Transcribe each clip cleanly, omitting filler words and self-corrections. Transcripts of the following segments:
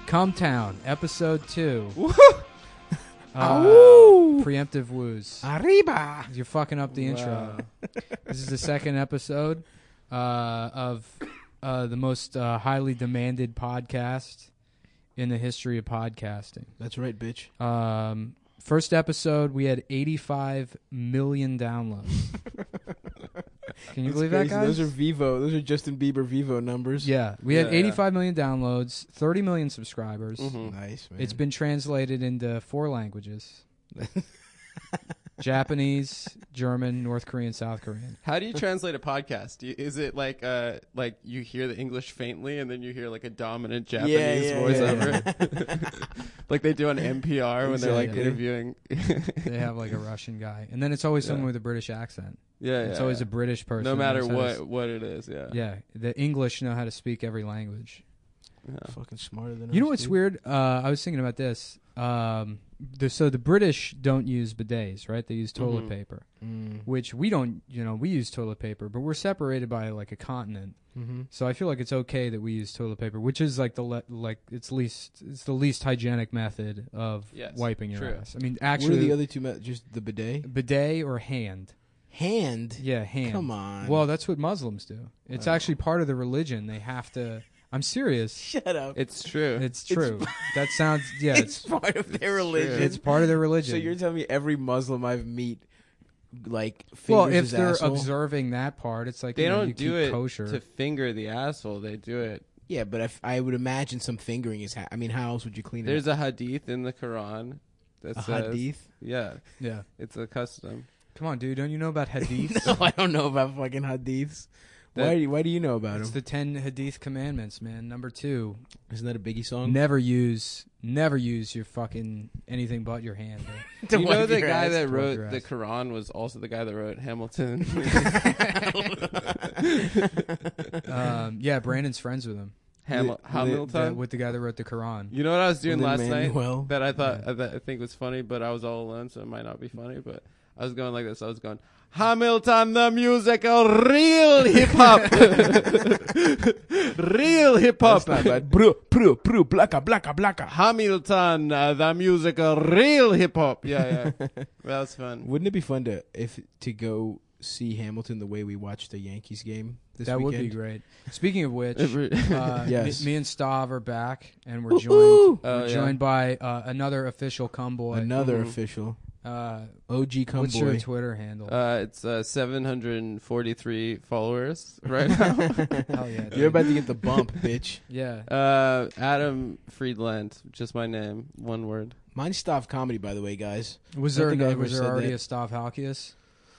Cumtown, episode 2. Preemptive woos. Arriba. You're fucking up the intro. This is the second episode of the most highly demanded podcast in the history of podcasting. That's right, bitch. First episode, we had 85 million downloads. Can you believe crazy. that, guys? Those are Vivo. Those are Justin Bieber Vivo numbers. Yeah, we had 85 million downloads, 30 million subscribers. Mm-hmm. Nice, man. It's been translated into 4 languages. Japanese, German, North Korean, South Korean. How do you translate a podcast? Is it like you hear the English faintly and then you hear like a dominant Japanese voiceover? Like they do on NPR when they're like interviewing. They have like a Russian guy. And then it's always someone with a British accent. It's always a British person. No matter what it is, Yeah, the English know how to speak every language. Yeah. Fucking smarter than us. You know what's weird? I was thinking about this. So the British don't use bidets, right? They use toilet paper, which we don't. We use toilet paper, but we're separated by like a continent. Mm-hmm. So I feel like it's okay that we use toilet paper, which is like it's the least hygienic method of wiping your ass. I mean, actually, what are the other two? Just the bidet or hand. Hand? Yeah, hand. Come on. Well, that's what Muslims do. It's actually part of the religion. They have to. I'm serious. Shut up. It's true. It's true. That sounds. Yeah, it's part of their religion. It's part of their religion. So you're telling me every Muslim I've meet, like, fingers well, if his they're asshole? observing that part, it's like they don't you do keep it kosher. to finger the asshole. They do it. Yeah, but I would imagine some fingering is. I mean, how else would you clean it? There's a hadith in the Quran that says hadith. Yeah, yeah. It's a custom. Come on, dude. Don't you know about hadiths? No, I don't know about fucking hadiths. Why do you know about It's them? the 10 hadith commandments, man. Number 2. Isn't that a Biggie song? Never use your fucking anything but your hand. You know the guy that wrote the Quran was also the guy that wrote Hamilton. Yeah, Brandon's friends with him. Hamilton? With the guy that wrote the Quran. You know what I was doing last night that I thought Yeah. I think was funny, but I was all alone, so it might not be funny. But I was going like this. I was going, Hamilton the musical, real hip hop, real hip hop. That's not bad. Bro, blacka. Hamilton the musical, real hip hop. Yeah, that was fun. Wouldn't it be fun to go see Hamilton the way we watched the Yankees game this weekend? That would be great. Speaking of which, yes. me and Stav are back, and we're joined by another official cumboy. Another official. OG Cumboy. What's your Twitter handle? It's 743 followers right now. Hell yeah, dude. You're about to get the bump, bitch. Yeah. Adam Friedland, just my name, one word. Mine's Stav Comedy, by the way, guys. Was there already that. a Stav Halkias?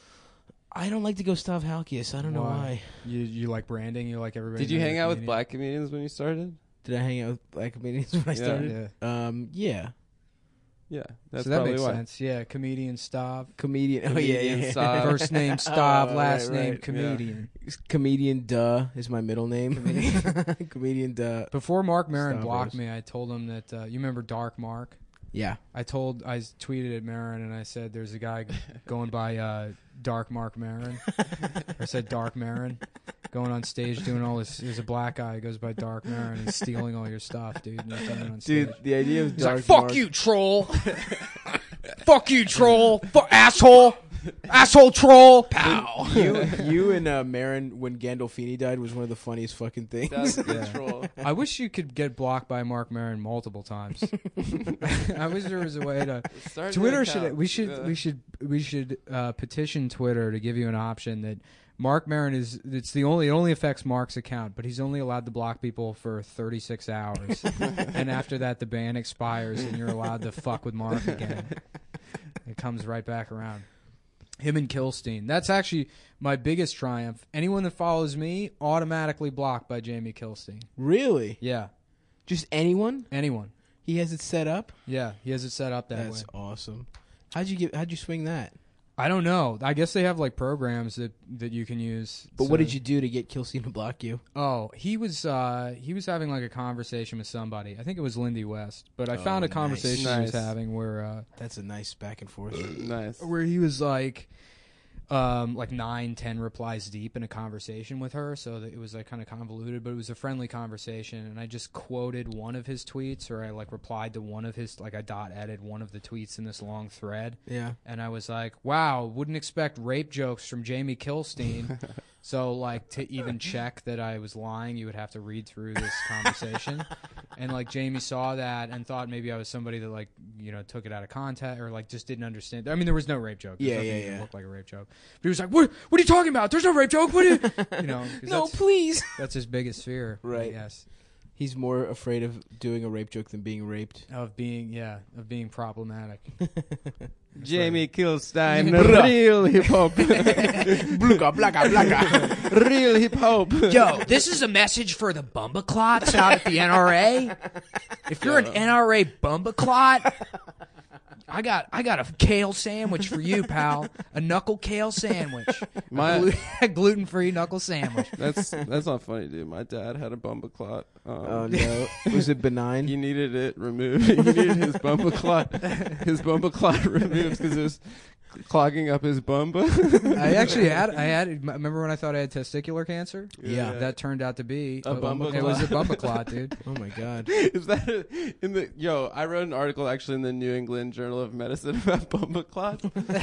I don't like to go Stav Halkias. I don't know why. You like branding? You like everybody? Did you hang out with black comedians when you started? Did I hang out with black comedians when I started? Yeah. Yeah, that's so that probably makes why. sense. Yeah, comedian Stav. Comedian. Comedian Stav. First name Stav, last right, name right. comedian. Yeah. Comedian Duh is my middle name. Comedian Duh. Before Mark Maron Stavros. blocked me, I told him that you remember Dark Mark. Yeah. I tweeted at Maron and I said there's a guy going by Dark Mark Maron. I said Dark Maron. Going on stage doing all this. There's a black guy who goes by Dark Maron and stealing all your stuff, dude. And he's doing it on stage. Dude, the idea of He's Dark like, fuck Mark. you, troll. Fuck you, troll. Asshole. Asshole troll. Pow. You and Maron, when Gandolfini died, was one of the funniest fucking things. That's troll. I wish you could get blocked by Mark Maron multiple times. I wish there was a way to. Twitter should petition Twitter to give you an option that Mark Maron it only affects Mark's account, but he's only allowed to block people for 36 hours. And after that the ban expires and you're allowed to fuck with Mark again. It comes right back around. Him and Kilstein. That's actually my biggest triumph. Anyone that follows me automatically blocked by Jamie Kilstein. Really? Yeah. Just anyone? Anyone. He has it set up? Yeah, he has it set up that way. That's awesome. How'd you swing that? I don't know. I guess they have like programs that you can use. But what did you do to get Kilstein to block you? Oh, he was having like a conversation with somebody. I think it was Lindy West. But I found a conversation he was having where that's a nice back and forth. Nice. Where he was like, like 9-10 replies deep in a conversation with her, so that it was like kind of convoluted, but it was a friendly conversation, and I just quoted one of his tweets, or I like replied to one of his, like I edited one of the tweets in this long thread. Yeah. And I was like, wow, wouldn't expect rape jokes from Jamie Kilstein. So like to even check that I was lying, you would have to read through this conversation. And like Jamie saw that and thought maybe I was somebody that like, you know, took it out of context or like just didn't understand. I mean, there was no rape joke. There's nothing that looked like a rape joke. But he was like, what are you talking about? There's no rape joke. What are you know, no, please. That's his biggest fear. Right. Yes. He's more afraid of doing a rape joke than being raped. Of being problematic. Jamie Kilstein, real hip hop. Blaka, blaka, blaka. Real hip hop. Yo, this is a message for the Bumbaclots out at the NRA. If you're an NRA Bumbaclot, I got a kale sandwich for you, pal. A knuckle kale sandwich. A gluten-free knuckle sandwich. That's not funny, dude. My dad had a Bumbaclot. Oh no, was it benign? He needed it removed. He needed his Bumbaclot removed because it was clogging up his bumba. I remember when I thought I had testicular cancer? Yeah. That turned out to be a Bumbaclot. It was a Bumbaclot, dude. Oh my god. Is that I wrote an article actually in the New England Journal of Medicine about Bumbaclots.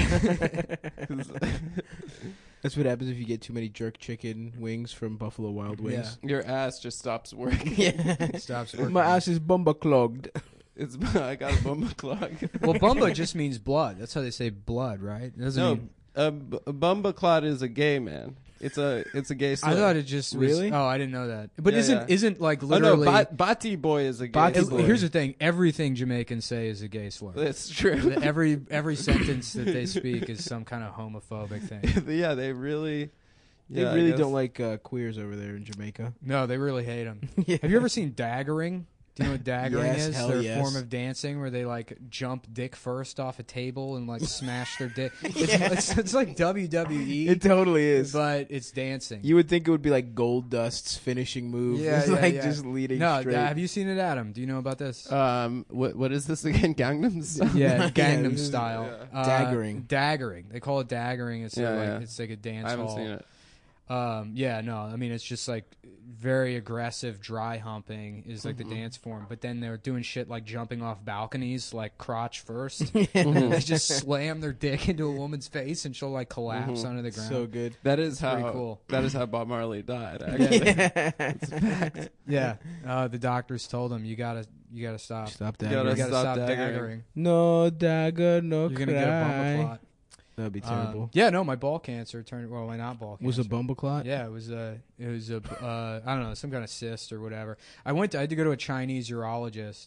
That's what happens if you get too many jerk chicken wings from Buffalo Wild Wings. Yeah. Your ass just stops working. Yeah. Stops working. My ass is bumba clogged. I got a bumba clog. Well, bumba just means blood. That's how they say blood, right? It doesn't mean... a bumba clot is a gay man. It's a gay slur. I thought it just was... Really? Oh, I didn't know that. But Yeah, isn't like literally... Oh, no, Bati boy is a gay slur. Here's the thing. Everything Jamaicans say is a gay slur. That's true. Every sentence that they speak is some kind of homophobic thing. Yeah, they really... They really don't like queers over there in Jamaica. No, they really hate them. Yeah. Have you ever seen daggering? Do you know what daggering Yes, is? hell Their yes. form of dancing where they like jump dick first off a table and like smash their dick. It's like WWE. It totally is. But it's dancing. You would think it would be like Gold Dust's finishing move. Yeah, It's yeah, like yeah. just leading No, straight. have you seen it, Adam? Do you know about this? What is this again? Gangnam Style? Yeah, Yeah, Gangnam this is- Style. Daggering. Daggering. They call it daggering. It's it's like a dance I haven't hall. seen it. Yeah, no, I mean, it's just like very aggressive dry humping is like the dance form, but then they're doing shit like jumping off balconies, like crotch first, and then they just slam their dick into a woman's face and she'll like collapse onto the ground. So good. That is how pretty cool. That is how Bob Marley died. Actually. Yeah, the doctors told him you gotta stop. Stop You that. gotta You gotta stop stop daggering. daggering. No dagger, no You're gonna get a bumper cry. clot. That'd be terrible. Yeah, no, my ball cancer turned. Well, my not ball cancer. Was a bumble clot? Yeah, it was a I don't know, some kind of cyst or whatever. I had to go to a Chinese urologist,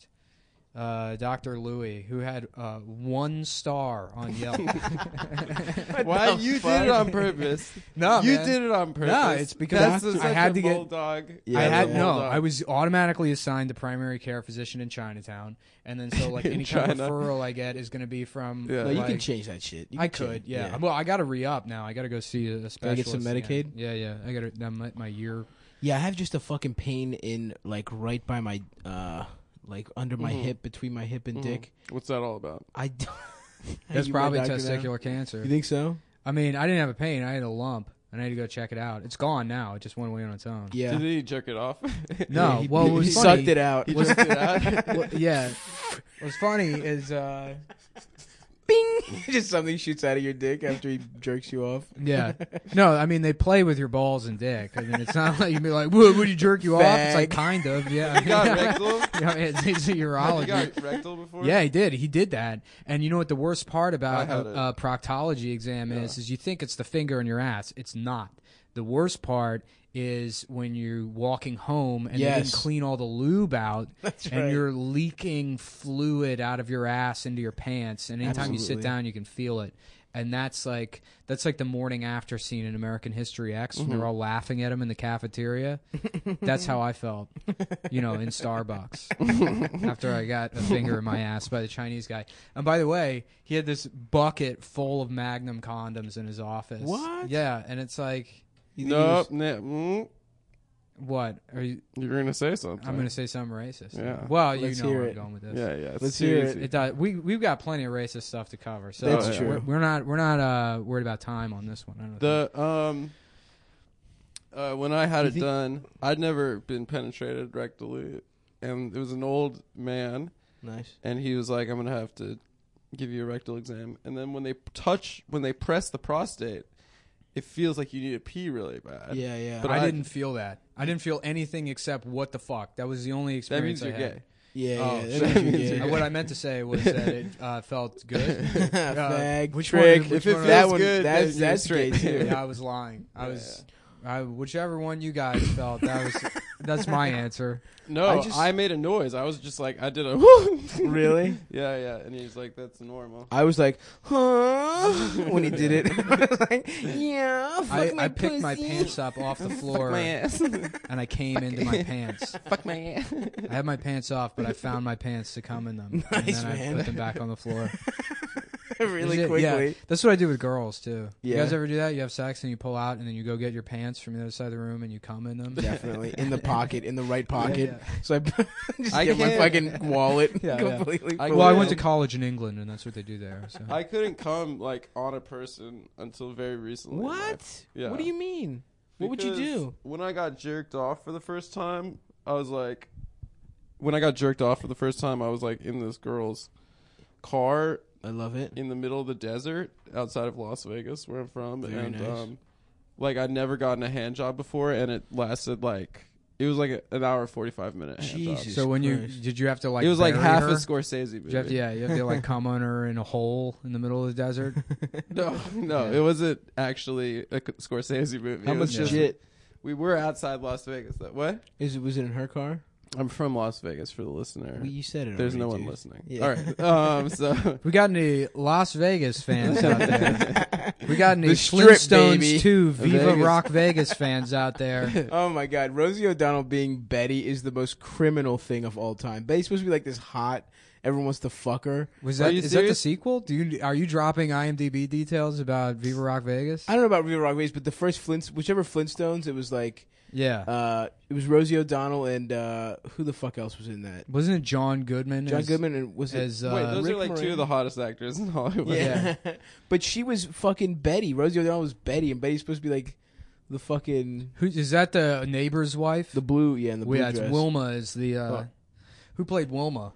Dr. Louis, who had 1 star on Yelp. Why you did it on purpose? No, you man. did it on purpose. No, it's because I had to get. bulldog. Yeah, I was automatically assigned the primary care physician in Chinatown, and then so like In any kind of China. referral I get is going to be from. Yeah. No, you like- can change that shit. You I can could, change- yeah. Well, I got to re-up now. I got to go see a specialist. Gotta get some again. Medicaid? Yeah. I got to my year. Yeah, I have just a fucking pain in like right by my like under my hip, between my hip and dick. What's that all about? I don't. That's You probably went doctor now? testicular cancer. You think so? I mean, I didn't have a pain. I had a lump, and I had to go check it out. It's gone now. It just went away on its own. Yeah. Did he jerk it off? No, he, well, it he was sucked funny. it out. He jerked it out. Well, yeah. What's funny is, Bing! Just something shoots out of your dick after he jerks you off. yeah. No, I mean, they play with your balls and dick. I mean, it's not like you'd be like, "Whoa, would you jerk you off?" It's like, kind of, yeah. You got rectal? Yeah, it's a You urology. got rectal before? Yeah, he did. He did that. And you know what the worst part about I had a proctology exam is you think it's the finger in your ass. It's not. The worst part is when you're walking home and they didn't Yes. clean all the lube out, That's and right. you're leaking fluid out of your ass into your pants. And anytime you sit Absolutely. down, you can feel it. And that's like the morning after scene in American History X when they're all laughing at him in the cafeteria. That's how I felt, in Starbucks after I got a finger in my ass by the Chinese guy. And by the way, he had this bucket full of Magnum condoms in his office. What? Yeah, and it's like, You think he was- Nope. What are you? You're gonna say something. I'm gonna say something racist. Yeah. Well, Let's you know hear where it. I'm going with this. Yeah. Let's hear it. It does. We've got plenty of racist stuff to cover. So That's true. We're not worried about time on this one. I don't think. When I had it done, I'd never been penetrated rectally, and it was an old man. Nice. And he was like, "I'm gonna have to give you a rectal exam." And then when they press the prostate, it feels like you need to pee really bad. Yeah. But I didn't feel that. I didn't feel anything except what the fuck. That was the only That experience means I you're had. gay. Yeah. that means you're What I meant to say was that it felt good. Fag, which trick. one? Which If it one feels of those- good, then you're that's straight. gay too. Yeah, I was lying. Whichever one you guys felt, that's my answer. No, I I made a noise. I was just like, I did a Really? Yeah. And he's like, that's normal. I was like, huh? When he did it. I was like, yeah, fuck my I picked pussy. my pants up off the floor ass. and I came into my pants. Fuck my ass. I had my pants off, but I found my pants to come in them. And Nice, then I man. put them back on the floor. really Is it- quickly. Yeah, that's what I do with girls too. You Yeah. guys ever do that? You have sex and you pull out and then you go get your pants from the other side of the room and you come in them. Definitely. In the pocket, in the right pocket. Yeah. So I just I get my can't- fucking wallet Yeah, completely. I Well, I Yeah. went to college in England and that's what they do there. So. I couldn't come like on a person until very recently. What? Yeah. What do you mean? What would you Because do? When I got jerked off for the first time, I was like, in this girl's car I love it. in the middle of the desert outside of Las Vegas, where I'm from, Very and nice. like I'd never gotten a hand job before, and it lasted like it was like an hour 45-minute hand job. Jesus. So when Christ. did you have to like? It was like bury half her? a Scorsese movie. Did you have to, you have to like come on her in a hole in the middle of the desert. No, Yeah. it wasn't actually a Scorsese movie. How It was much just legit we were outside Las Vegas. What? was it in her car? I'm from Las Vegas for the listener. Well, you said it. There's already, no one dude. listening. Yeah. All right. So We got any Las Vegas fans out there? We got any The Strip, Flintstones baby. 2 Viva Vegas. Rock Vegas fans out there? Oh my God, Rosie O'Donnell being Betty is the most criminal thing of all time. Betty's supposed to be like this hot. Everyone wants to fuck her. Was Are that you is that the serious? sequel? Are you dropping IMDb details about Viva Rock Vegas? I don't know about Viva Rock Vegas, but the first whichever Flintstones, it was like Yeah. it was Rosie O'Donnell and who the fuck else was in that? Wasn't it John Goodman? John Goodman and was it? as wait, those Rick are like two Moranis? of the hottest actors in Hollywood. Yeah, but she was fucking Betty. Rosie O'Donnell was Betty, and Betty's supposed to be like the fucking Who is that? The neighbor's wife? the blue, yeah, and the blue yeah, it's dress. Wilma. Is the who played Wilma?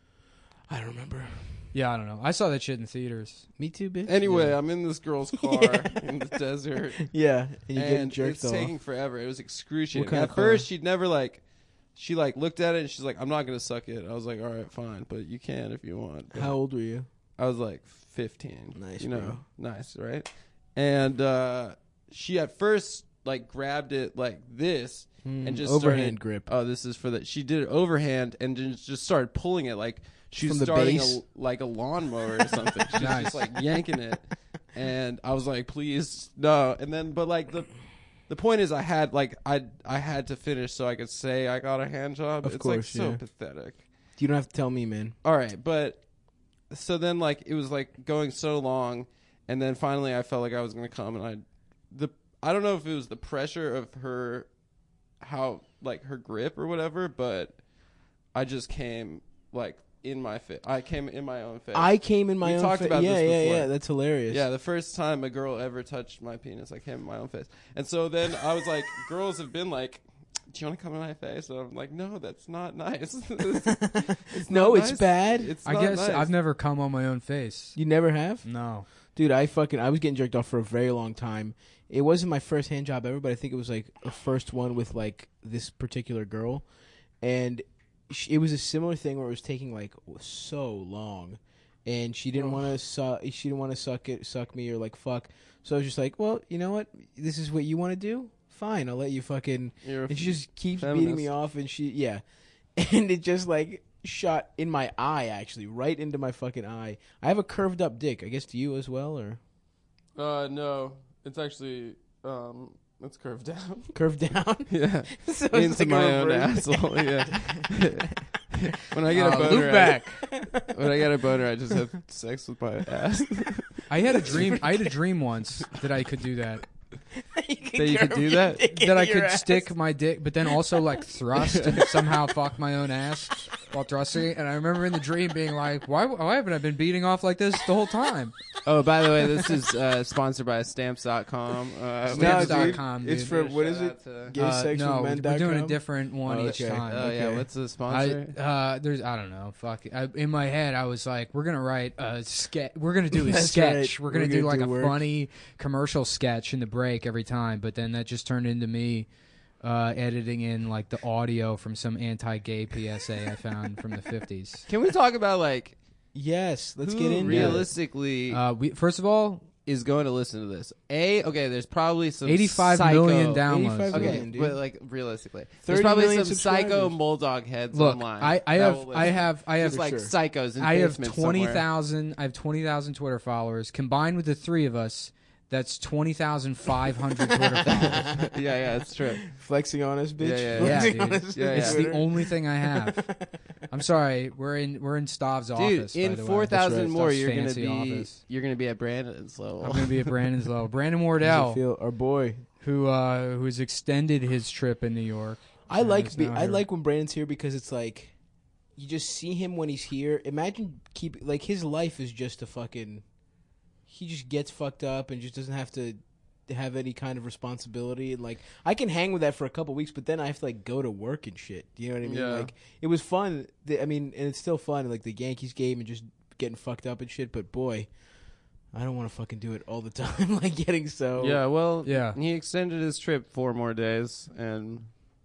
I don't remember. Yeah, I don't know. I saw that shit in theaters. Me too, bitch. Anyway, I'm in this girl's car in the desert, Yeah, and you get and jerked it's off. taking forever. It was excruciating. What kind At of first, car? she'd never like. She like looked at it and she's like, "I'm not gonna suck it." I was like, "All right, fine, but you can if you want." But How old were you? I was like 15. Nice, you know, bro. nice, right? And she at first like grabbed it like this and just overhand started, grip. Oh, this is for that. She did it overhand and just started pulling it like she was From the starting base? like a lawnmower or something. She was Nice. just like yanking it, and I was like, "Please, no!" And then, but like the point is, I had to finish so I could say I got a hand job. Of It's course, like so yeah. pathetic. You don't have to tell me, man. All right, but so then like it was like going so long, and then finally I felt like I was gonna come, and I don't know if it was the pressure of her, how like her grip or whatever, but I just came like in my face. I came in my own face. I came in my We own talked face. about yeah, this yeah, before. yeah. That's hilarious. Yeah, the first time a girl ever touched my penis, I came in my own face, and so then I was like, girls have been like, "Do you want to come in my face?" And I'm like, "No, that's not nice." It's No, not it's nice. bad? It's I not guess nice. I've never come on my own face. You never have? No. Dude, I was getting jerked off for a very long time. It wasn't my first hand job ever, but I think it was like a first one with like this particular girl, and it was a similar thing where it was taking like so long, and she didn't want to she didn't want to suck me or like fuck. So I was just like, well, you know what? This is what you want to do. Fine, I'll let you fucking. You're a And she just keeps feminist. beating me off, and and it just like shot in my eye, actually, right into my fucking eye. I have a curved up dick. I guess, do you as well, or No, it's actually it's curved down. curved down? Yeah, So it's into like a my own reverse- asshole. Yeah. When I get a boner, loop back. When I get a boner, I just have sex with my ass. I had a dream. I had a dream once that I could do that. That you could do that? That I could stick my dick, but then also like thrust and somehow fuck my own ass while thrusting. And I remember in the dream being like, why haven't I been beating off like this the whole time? Oh, by the way, this is sponsored by Stamps.com. Stamps.com, dude. It's for, what is it? No, we're doing a different one each time. Oh, yeah. What's the sponsor? I don't know. Fuck it. In my head, I was like, we're going to write a sketch. We're going to do a That's sketch. right. We're going to do like a work. funny commercial sketch in the break every time. But then that just turned into me editing in like the audio from some anti-gay PSA I found from the 50s. Can we talk about like Yes, let's who get into realistically First of all, is going to listen to this? Okay, there's probably some 85 psycho, million downloads. 85 Okay, million, dude. but like realistically, 30 there's probably million some psycho subscribers. Bulldog heads look, online. I have Just like sure. psychos in I have basements 20,000. I have 20,000 Twitter followers combined with the three of us. That's 20,500 Twitter followers. somewhere. Yeah, it's true. Flexing on us, bitch. Yeah, Flexing on dude. us Yeah, on It's Twitter. the only thing I have. I'm sorry. We're in Stav's office. Dude, in by the way. 4,000 That's more, Stav's you're gonna fancy be office. you're gonna be at Brandon's level. I'm gonna be at Brandon's level. Brandon How does Wardell, it feel? Our boy. who's extended his trip in New York. I like is now I here. like when Brandon's here because it's like you just see him when he's here. Imagine like his life is just a fucking. He just gets fucked up and just doesn't have to have any kind of responsibility. And like I can hang with that for a couple weeks, but then I have to like go to work and shit. You know what I mean? Yeah. Like it was fun. And it's still fun. Like the Yankees game and just getting fucked up and shit. But boy, I don't want to fucking do it all the time. Like getting so. Yeah, well, Yeah. he extended his trip 4 more days, and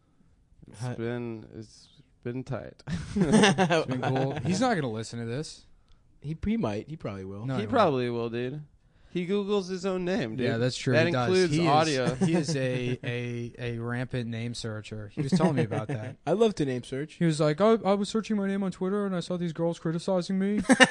Huh. it's been tight. It's been cool. He's not gonna listen to this. He might. He probably will. No, He won't. probably will, dude. He Googles his own name, dude. Yeah, that's true. That he does. includes He is- audio. He is a rampant name searcher. He was telling me about that. I love to name search. He was like, I was searching my name on Twitter and I saw these girls criticizing me. Don't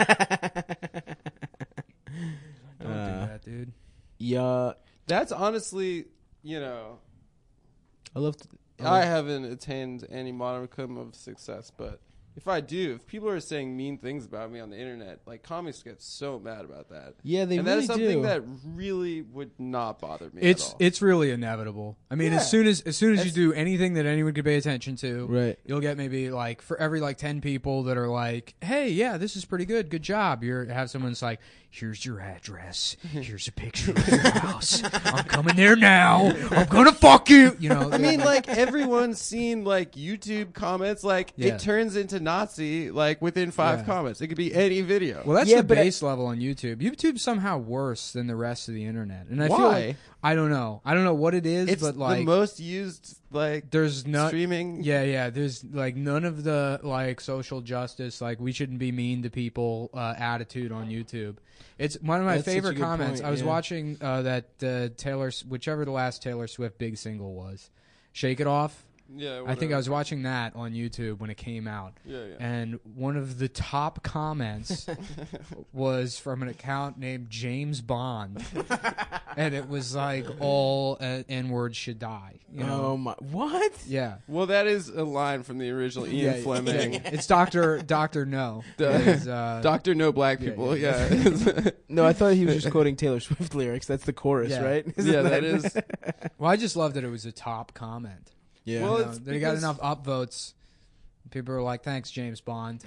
do that, dude. Yeah, That's honestly, you know, I love. I haven't attained any modicum of success, but if I do, if people are saying mean things about me on the internet, like comics get so mad about that. Yeah, they and really that is something do. that really would not bother me at all. It's really inevitable. I mean, Yeah. as soon as you That's- do anything that anyone could pay attention to, Right. you'll get maybe like for every like 10 people that are like, "Hey, yeah, this is pretty good. Good job." You have someone's like, "Here's your address. Here's a picture of your house. I'm coming there now. I'm gonna fuck you." You know. I mean, like everyone's seen like YouTube comments. Like Yeah. it turns into Nazi like within 5 Yeah. comments. It could be any video. well, that's Yeah, the but base level on YouTube. YouTube's somehow worse than the rest of the internet, and I feel Why? like I don't know what it is, It's but like the most used like there's not streaming. Yeah. There's like none of the like social justice, like we shouldn't be mean to people attitude on YouTube. It's one of my That's such a favorite good comments. point, I was yeah. watching that whichever the last Taylor Swift big single was, "Shake It Off." Yeah, I think I was watching that on YouTube when it came out. Yeah. And one of the top comments was from an account named James Bond, and it was like all N-words should die. You know? Oh my! What? Yeah. Well, that is a line from the original Ian Yeah, Fleming. yeah. It's Doctor No. It is, Doctor No Black People. yeah. Yeah. No, I thought he was just quoting Taylor Swift lyrics. That's the chorus, Yeah. right? Yeah, that is. Well, I just love that it was a top comment. Yeah. Well, You know, it's that he got because- enough upvotes. People are like, "Thanks, James Bond,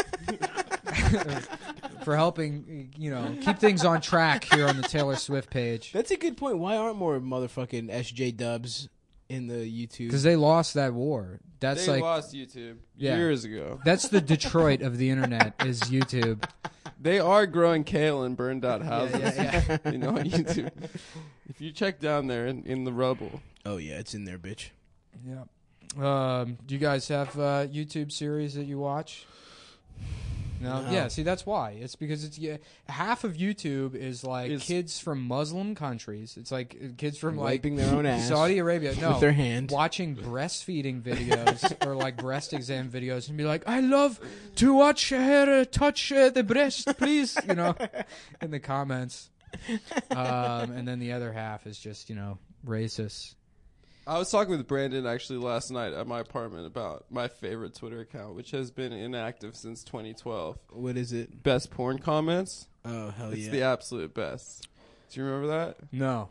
for helping, keep things on track here on the Taylor Swift page." That's a good point. Why aren't more motherfucking SJ dubs in the YouTube? Because they lost that war. That's They like lost YouTube Yeah. years ago. that's the Detroit of the internet is YouTube. They are growing kale in burned out houses. yeah. You know, on YouTube. If you check down there in the rubble. Oh yeah, it's in there, bitch. Yeah. Do you guys have YouTube series that you watch? No. No. Yeah. See, that's why. It's because half of YouTube is like kids from Muslim countries. It's like kids from Wiping their own ass Saudi Arabia. No, with their hand. watching breastfeeding videos or like breast exam videos and be like, "I love to watch her touch the breast, please." In the comments. And then the other half is just racist. I was talking with Brandon actually last night at my apartment about my favorite Twitter account, which has been inactive since 2012. What is it? Best porn comments. Oh hell It's yeah! the absolute best. Do you remember that? No.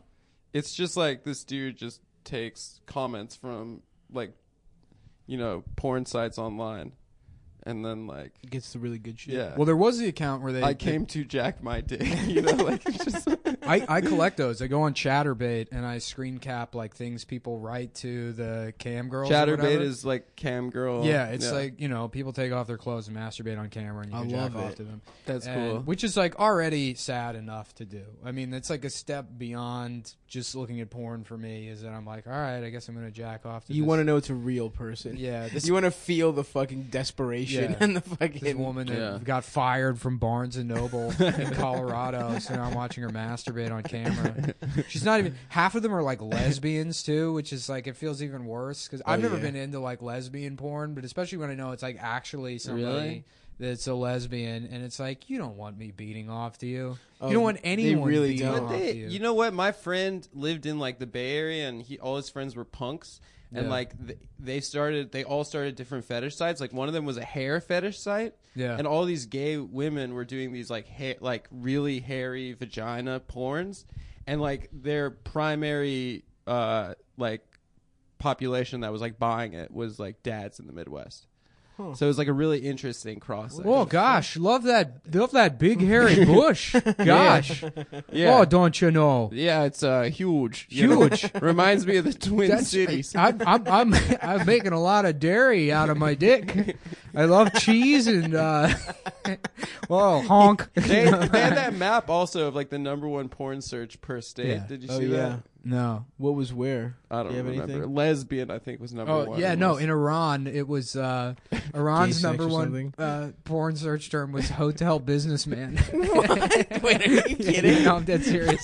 it's just like this dude just takes comments from like, porn sites online, and then like gets the really good shit. Yeah. Well, there was the account where I came to jack my dick. Like it's just. I collect those. I go on ChatterBait and I screen cap like things people write to the cam girls. ChatterBait is like cam girl. Yeah, it's like people take off their clothes and masturbate on camera, and you can jack off to them. That's cool. Which is like already sad enough to do. I mean, it's like a step beyond just looking at porn for me. Is that I'm like, all right, I guess I'm gonna jack off to. You want to know it's a real person. Yeah, you want to feel the fucking desperation and the fucking this woman that got fired from Barnes and Noble in Colorado. So now I'm watching her masturbate on camera. She's not even half of them are like lesbians too, which is like it feels even worse because I've never been into like lesbian porn, but especially when I know it's like actually somebody that's a lesbian, and it's like you don't want me beating off to you. You don't want anyone beating off to you. You know what? My friend lived in like the Bay Area, and all his friends were punks. And like they all started different fetish sites. Like one of them was a hair fetish site. Yeah. And all these gay women were doing these like like really hairy vagina porns, and like their primary like population that was like buying it was like dads in the Midwest. Huh. So it was like a really interesting cross section. Oh gosh, love that big hairy bush. Gosh, yeah. Oh, don't you know? Yeah, it's huge. Huge. Reminds me of the Twin Cities. I'm making a lot of dairy out of my dick. I love cheese and well, honk. They had that map also of like the #1 porn search per state. Yeah. Did you see that? No. What was where? I don't remember. Anything? Lesbian, I think, was number one. Yeah, no. In Iran, it was Iran's #1 porn search term was hotel businessman. What? Wait, are you kidding? No, I'm dead serious.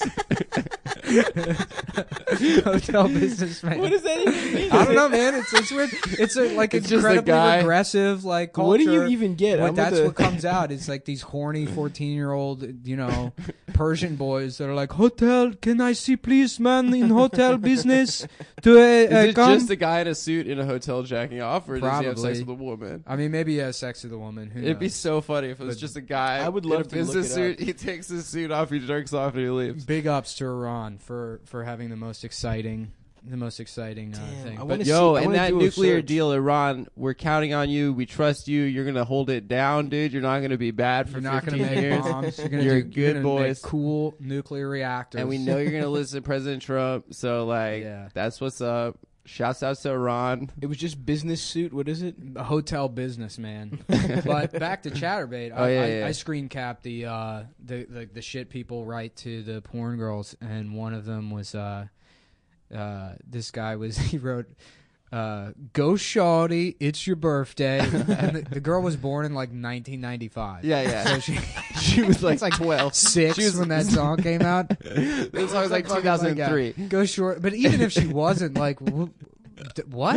Hotel businessman. What does that even mean? I don't know, man. It's weird. It's incredibly regressive like culture. What do you even get? That's what comes out. It's like these horny 14-year-old, Persian boys that are like, hotel, can I see please, man, in hotel business? Is it just a guy in a suit in a hotel jacking off, or does he have sex with a woman? I mean, maybe he has sex with a woman. It'd be so funny if it was just a guy. I would love in a to business look it suit. He takes his suit off, he jerks off, and he leaves. Big ups to Iran for having the most exciting thing. But and that nuclear deal, Iran, we're counting on you. We trust you. You're gonna hold it down, dude. You're not gonna be bad for 15 years. You're not gonna make bombs. You're good boys. Make cool nuclear reactors. And we know you're gonna listen to President Trump. So that's what's up. Shouts out to Iran. It was just business suit. What is it? A hotel businessman. But back to ChatterBait. I screen capped the shit people write to the porn girls, and one of them was this guy he wrote, go shawty, it's your birthday. And the girl was born in like 1995. Yeah. So she was like 12. 6 when that song came out. This song was like 2003. Go short. But even if she wasn't, like, what?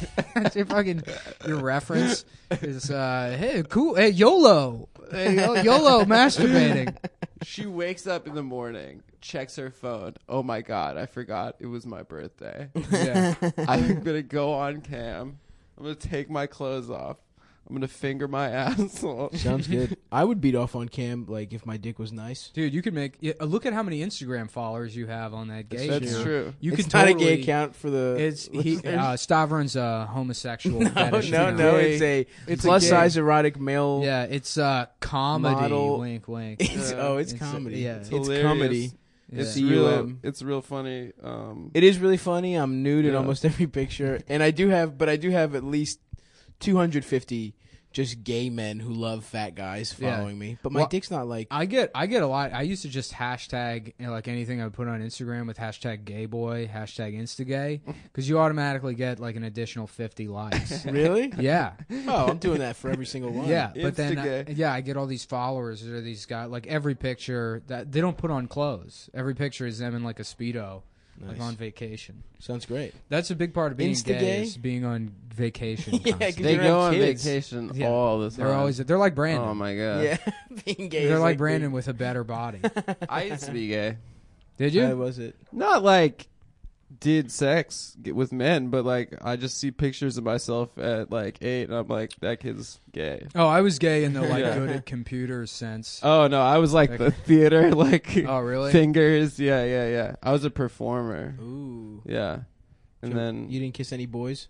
Your reference is, hey, cool. Hey, YOLO. YOLO masturbating. She wakes up in the morning, checks her phone. Oh my God, I forgot it was my birthday. Yeah. I'm going to go on cam. I'm going to take my clothes off. I'm going to finger my asshole. Sounds good. I would beat off on cam, like, if my dick was nice. Dude, you could look at how many Instagram followers you have on that gay That's account. true. It's not a gay account for the... Stavron's a homosexual fetish. No, it's plus-size erotic male... Yeah, it's comedy, model. wink, wink. it's comedy. Yeah. It's comedy. It's real funny. It is really funny. I'm nude in almost every picture. And I do have at least 250 just gay men who love fat guys following me. But my dick's not like... I get a lot. I used to just hashtag like anything I would put on Instagram with hashtag gayboy, hashtag instagay, because you automatically get like an additional 50 likes. Really? Yeah. Oh, I'm doing that for every single one. Yeah, but then I get all these followers or these guys. Like every picture that they don't put on clothes. Every picture is them in like a Speedo. Nice. Like on vacation. Sounds great. That's a big part of being gay is being on vacation. They go on vacation all the time. They're like Brandon. Oh my God. Yeah, being gay. They're like Brandon with a better body. I used to be gay. Did you? How was it? Not like did sex with men, but like I just see pictures of myself at like 8 and I'm like, that kid's gay. Oh, I was gay in the like good at computers sense. Oh no, I was like the theater, like oh really? Fingers, yeah. I was a performer. Ooh. Yeah. And then you didn't kiss any boys?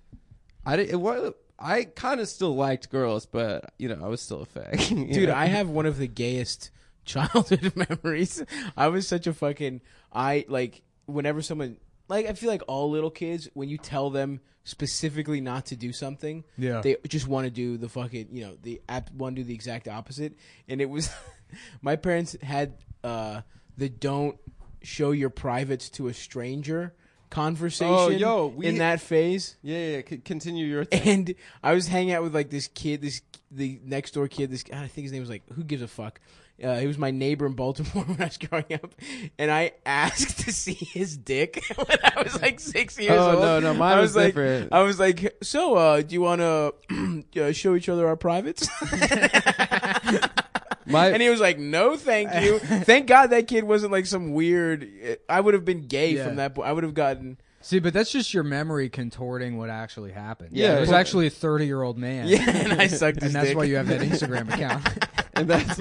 I kind of still liked girls, but I was still a fag. Dude, I have one of the gayest childhood memories. I was such a fucking whenever someone I feel like all little kids, when you tell them specifically not to do something, they just want to do the fucking want to do the exact opposite. And it was my parents had the don't show your privates to a stranger conversation in that phase. Yeah. Continue your thing. And I was hanging out with like this kid, the next door kid. I think his name was like, who gives a fuck? He was my neighbor in Baltimore when I was growing up, and I asked to see his dick when I was like 6 years old. Oh no, mine was different. I was like, so do you want to show each other our privates? And he was like, no, thank you. Thank God that kid wasn't like some weird. I would have been gay from that point. I would have gotten. See, but that's just your memory contorting what actually happened. Yeah, it was actually a 30-year-old man. Yeah, and I sucked his and that's dick. why you have that Instagram account. And that's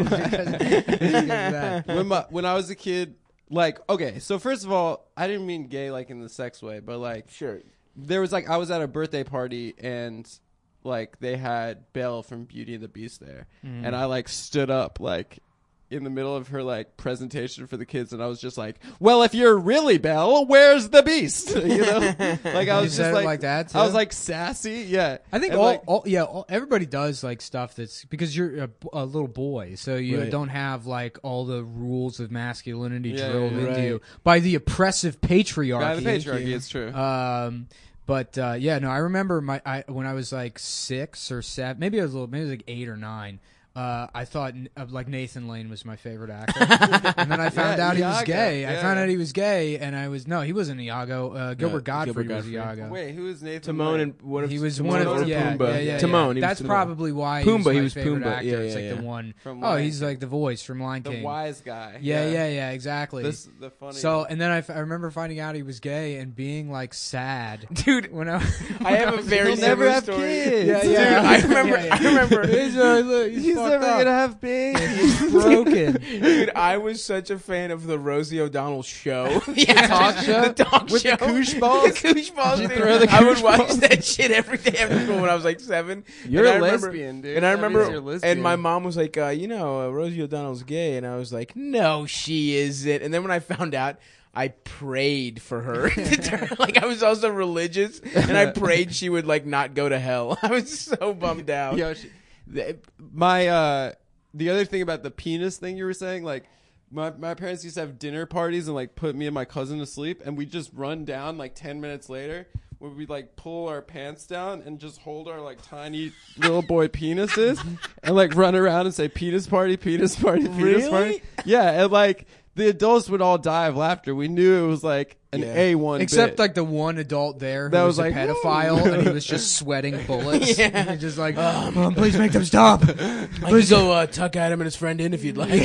why when I was a kid, like, okay, so first of all, I didn't mean gay like in the sex way, but like, sure, there was like I was at a birthday party and like they had Belle from Beauty and the Beast there, and I like stood up like in the middle of her like presentation for the kids, and I was just like, well, if you're really Belle, where's the Beast? Like I was just like that too? I was like sassy. Yeah, I think everybody does like stuff that's because you're a little boy, so you don't have like all the rules of masculinity drilled into you by the oppressive patriarchy. By the patriarchy, it's true. But I remember when I was like 6 or 7, maybe it was like 8 or 9. I thought like Nathan Lane was my favorite actor, and then I found out he was gay. I found out he was gay, and he wasn't Iago. Gilbert Gottfried was Iago. Wait, who is Nathan? Timon and what if he was Timon one of Pumbaa? Yeah. Timon. That's probably why Pumbaa. He was my favorite Pumbaa. actor. It's like the one. He's like the voice from Lion King. The wise guy. Yeah, exactly. This is the funny. So, and then I remember finding out he was gay and being like sad, dude. When I have a very never have story. kids. Yeah. I remember. He's never gonna have babies. He's broken. Dude, I was such a fan of the Rosie O'Donnell show. The talk show? The talk with show. The koosh balls? The koosh balls. I would watch that shit every day after school when I was like 7. You're a lesbian, dude. And I remember, and my mom was like, Rosie O'Donnell's gay. And I was like, no, she isn't. And then when I found out, I prayed for her. Like I was also religious, and I prayed she would like not go to hell. I was so bummed out. The other thing about the penis thing you were saying, like my parents used to have dinner parties and like put me and my cousin to sleep, and we'd just run down like 10 minutes later where we'd like pull our pants down and just hold our like tiny little boy penises and like run around and say penis party, penis party, penis party. Yeah, and like the adults would all die of laughter. We knew it was like an A1 except bit. like the one adult there who was like, a pedophile and he was just sweating bullets. And just like, Mom, please make them stop. Please go tuck Adam and his friend in if you'd like.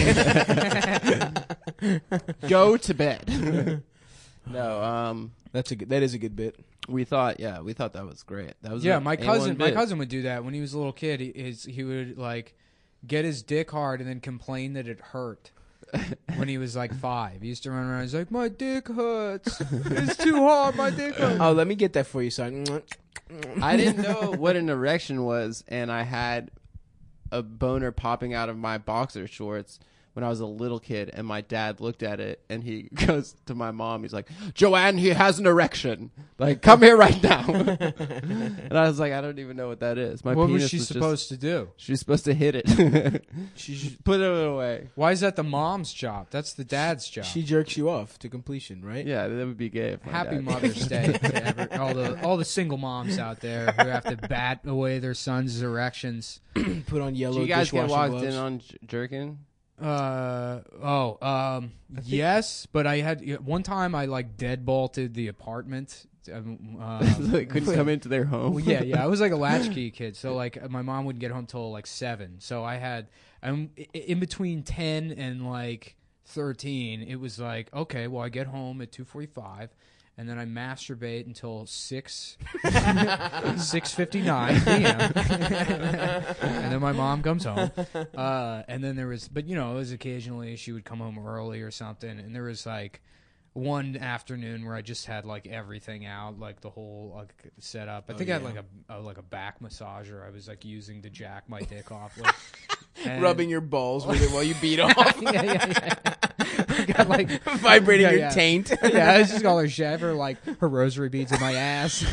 Go to bed. No, that is a good bit. We thought that was great. That was my cousin would do that when he was a little kid. He would like get his dick hard and then complain that it hurt. When he was like 5, he used to run around. He's like, "My dick hurts. It's too hard. My dick hurts." Oh, let me get that for you, son. I didn't know what an erection was, and I had a boner popping out of my boxer shorts when I was a little kid, and my dad looked at it, and he goes to my mom. He's like, "Joanne, he has an erection. Like, come here right now." And I was like, I don't even know what that is. What was she supposed to do? She's supposed to hit it. She should put it away. Why is that the mom's job? That's the dad's job. She jerks you off to completion, right? Yeah, that would be gay. Happy Mother's Day to all the single moms out there who have to bat away their sons' erections. Put on yellow. Do you guys get walked gloves? in on jerking? Yes, but I had one time I like deadbolted the apartment. So they couldn't come into their home. Well, yeah. I was like a latchkey kid, so like my mom wouldn't get home till like 7. So I had in between 10 and like 13. It was like, okay, well I get home at 2:45. and then I masturbate until 6:59 p.m. and then my mom comes home. And then there was, but it was occasionally she would come home early or something, and there was like one afternoon where I just had like everything out, like the whole setup. I think I had like a back massager I was like using to jack my dick off with. Rubbing your balls with it while you beat off. yeah. Got like vibrating your taint. Yeah, I was just calling her chef her like her rosary beads in my ass.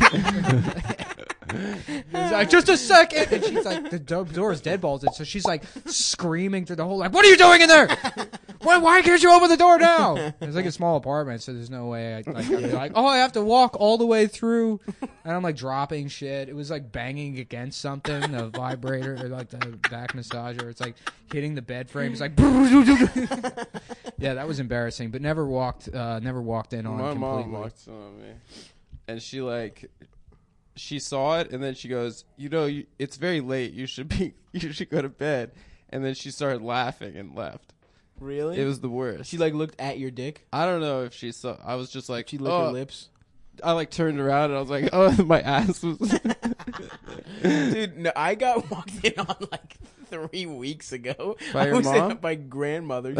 It's like, just a second, and she's like, the door is dead bolted, so she's like screaming through the whole like, what are you doing in there? Why can't you open the door now? It's like a small apartment, so there's no way I'd be like, oh, I have to walk all the way through, and I'm like dropping shit. It was like banging against something, the vibrator or like the back massager. It's like hitting the bed frame. It's like yeah, that was embarrassing, but never walked in on completely. My mom walked in on me, and she saw it, and then she goes, it's very late. You should go to bed. And then she started laughing and left. Really? It was the worst. She like looked at your dick. I don't know if she saw. I was just like, she licked her lips. I like turned around and I was like, oh, my ass was. Dude, no, I got walked in on like 3 weeks ago. By your mom? My grandmother.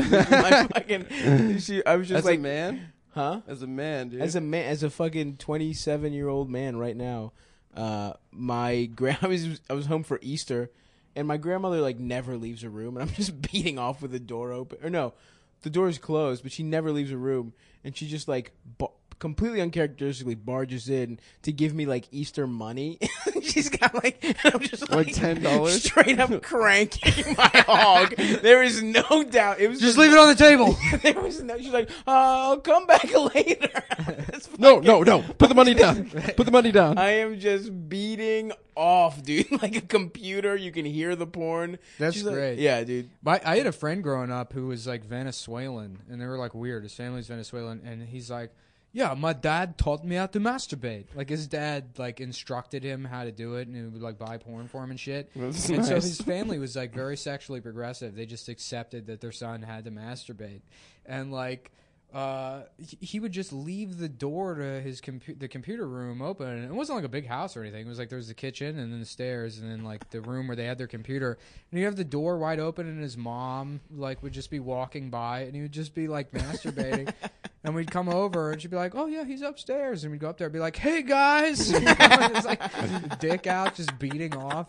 I was just as like, a man. Huh? As a man, dude. As a fucking 27-year-old man right now. I was home for Easter, and my grandmother like never leaves her room, and I'm just beating off with the door open. Or no, the door is closed, but she never leaves her room, and she just like completely uncharacteristically barges in to give me like Easter money. She's got like, I'm just like $10 straight up cranking my hog. There is no doubt. It was just leave it on the table. There was no. She's like, I'll come back later. No. Put the money down. Put the money down. I am just beating off, dude. Like a computer. You can hear the porn. That's great. Like, yeah, dude. I had a friend growing up who was like Venezuelan, and they were like weird. His family's Venezuelan, and he's like, yeah, my dad taught me how to masturbate. Like his dad like instructed him how to do it, and he would like buy porn for him and shit. That's and nice. so his family was like very sexually progressive. They just accepted that their son had to masturbate, and like he would just leave the door to his the computer room open. And it wasn't like a big house or anything. It was like there was the kitchen and then the stairs and then like the room where they had their computer. And you have the door wide open, and his mom like would just be walking by, and he would just be like masturbating. And we'd come over, and she'd be like, "Oh yeah, he's upstairs." And we'd go up there, and be like, "Hey guys," and it's like dick out, just beating off.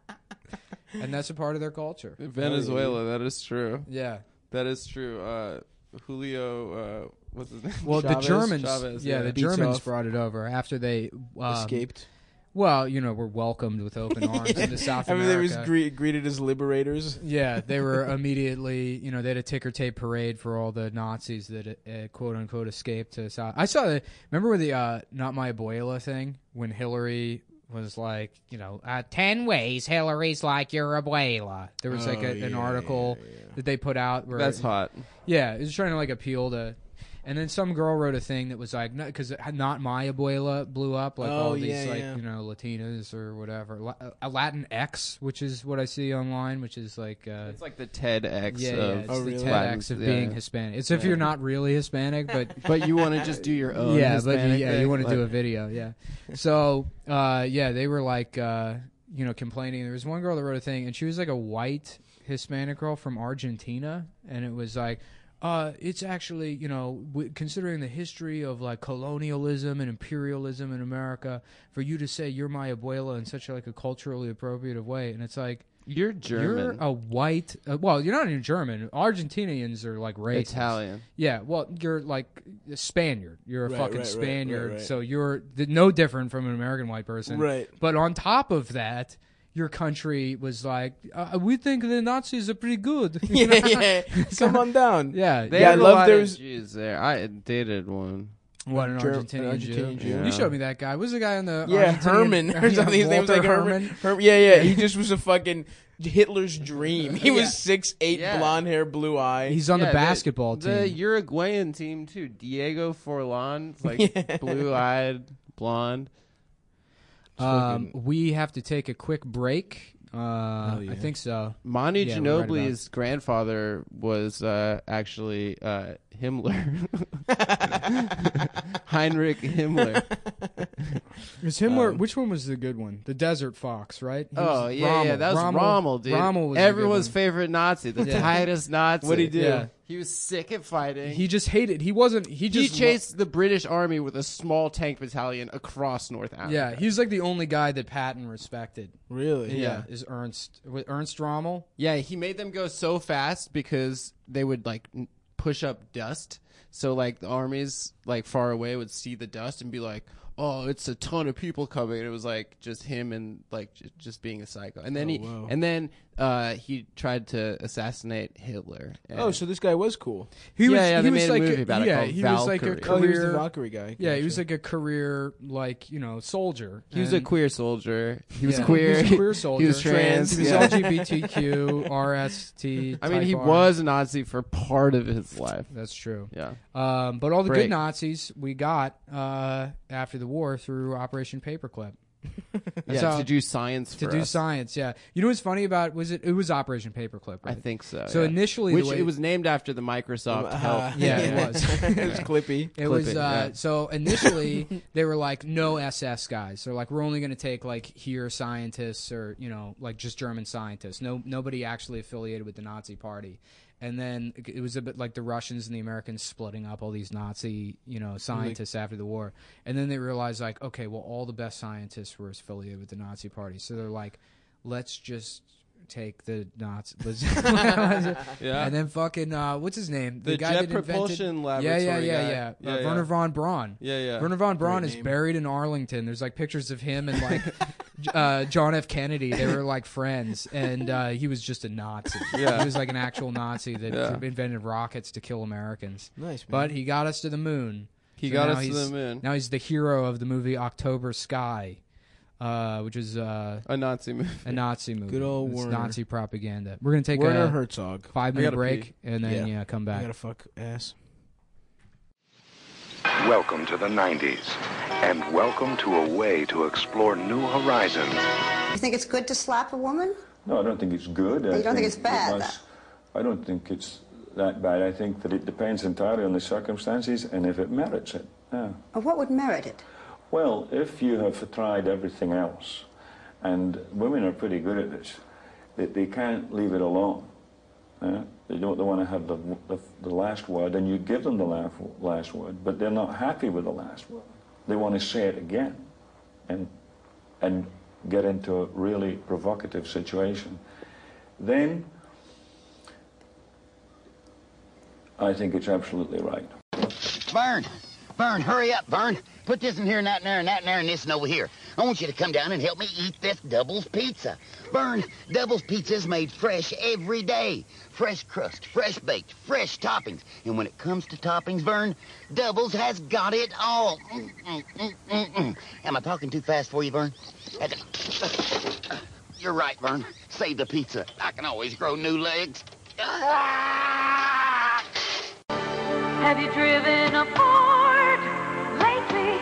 And that's a part of their culture. Venezuela, that is true. Yeah, that is true. Julio, what's his name? Well, Chavez? the Germans, Chavez, the Germans brought it over after they escaped. Well, were welcomed with open arms into South America. They was greeted as liberators. Yeah, they were immediately, they had a ticker tape parade for all the Nazis that quote unquote escaped to South. I saw remember with the Not My Abuela thing when Hillary was like, 10 ways Hillary's like your abuela. There was an article that they put out where that's hot. Yeah, it was trying to like appeal to. And then some girl wrote a thing that was like, because Not My Abuela blew up, like all these Latinas or whatever. Latin X, which is what I see online, which is like it's like the TEDx. It's the TEDx of being Hispanic. It's if you're not really Hispanic, but you want to just do your own. Yeah, Hispanic but you want to do a video. Yeah. So they were like complaining. There was one girl that wrote a thing, and she was like a white Hispanic girl from Argentina, and it was like. It's actually, considering the history of like colonialism and imperialism in America, for you to say you're my abuela in such like a culturally appropriate way, and it's like you're German. You're a white. Well, you're not even German. Argentinians are like racist. Italian. Yeah. Well, you're like a Spaniard. You're a fucking Spaniard. Right. So you're no different from an American white person. Right. But on top of that. Your country was like, we think the Nazis are pretty good. Yeah. Come on down. Yeah. They had a lot of Jews there. I dated one. What, an Argentinian Jew? Yeah. You showed me that guy. Was the guy on the Herman or something. His name was like Herman. Yeah. He just was a fucking Hitler's dream. He was 6'8", blonde hair, blue eye. He's on the basketball team. The Uruguayan team too. Diego Forlan, like blue-eyed, blonde. We have to take a quick break. I think so. Manu Ginobili's grandfather was actually Himmler. Heinrich Himmler. Is Himmler? Which one was the good one? The Desert Fox, right? Rommel. Yeah, that was Rommel, dude. Rommel was everyone's favorite Nazi, the tightest Nazi. What'd he do? Yeah. He was sick at fighting. He just hated. He wasn't. He just chased the British army with a small tank battalion across North Africa. Yeah, he was like the only guy that Patton respected. Really? Yeah, is Ernst Rommel? Yeah, he made them go so fast because they would like push up dust. So like the armies like far away would see the dust and be like, "Oh, it's a ton of people coming." And it was like just him and like just being a psycho. And then he tried to assassinate Hitler. So this guy was cool. They made a movie about it called he was like a Valkyrie. career, he was the Valkyrie guy. Yeah, he was like a career soldier. He was a queer soldier. He was Yeah. queer. He was a queer soldier. He was trans. He was Yeah. LGBTQ, RST. I mean, he type R. was a Nazi for part of his life. That's true. Yeah. But all the Break. good Nazis we got after the war through Operation Paperclip. Yeah, to do science for us. Science, yeah. You know what's funny about it was Operation Paperclip, right? I think so. So yeah. initially, Which it was named after the Microsoft help. Yeah, it was. It was Clippy. It was so initially they were like no SS guys. They're like we're only going to take like here scientists or like just German scientists. Nobody actually affiliated with the Nazi Party. And then it was a bit like the Russians and the Americans splitting up all these Nazi, scientists after the war. And then they realized, like, okay, well, all the best scientists were affiliated with the Nazi Party. So they're like, let's just take the Nazis. Yeah. And then fucking, what's his name? The guy Jet that Propulsion Laboratory Yeah. Werner von Braun. Yeah. Werner von Braun Great is name. buried in Arlington. There's like pictures of him and like John F. Kennedy. They were like friends, and he was just a Nazi. Yeah. He was like an actual Nazi that invented rockets to kill Americans. Nice, man. But he got us to the moon. He So got now us to he's- the moon. Now he's the hero of the movie October Sky, which is A Nazi movie. a Nazi movie. Good old It's Werner. Nazi propaganda. We're gonna take Werner a Herzog. 5-minute gotta break pee. and then Yeah. come I back. gotta fuck ass. Welcome to the 90s, and welcome to a way to explore new horizons. You think it's good to slap a woman? No, I don't think it's good. You don't think it's bad? I don't think it's that bad. I think that it depends entirely on the circumstances and if it merits it. Yeah. Or what would merit it? Well, if you have tried everything else, and women are pretty good at this, they can't leave it alone. They want to have the last word, and you give them the last word, but they're not happy with the last word. They want to say it again, and get into a really provocative situation. Then I think it's absolutely right. Vern, hurry up, Vern. Put this in here and that in there and that in there and this and over here. I want you to come down and help me eat this Doubles pizza. Vern, Doubles pizza is made fresh every day. Fresh crust, fresh baked, fresh toppings. And when it comes to toppings, Vern, Doubles has got it all. Am I talking too fast for you, Vern? You're right, Vern. Save the pizza. I can always grow new legs. Have you driven a Ford lately?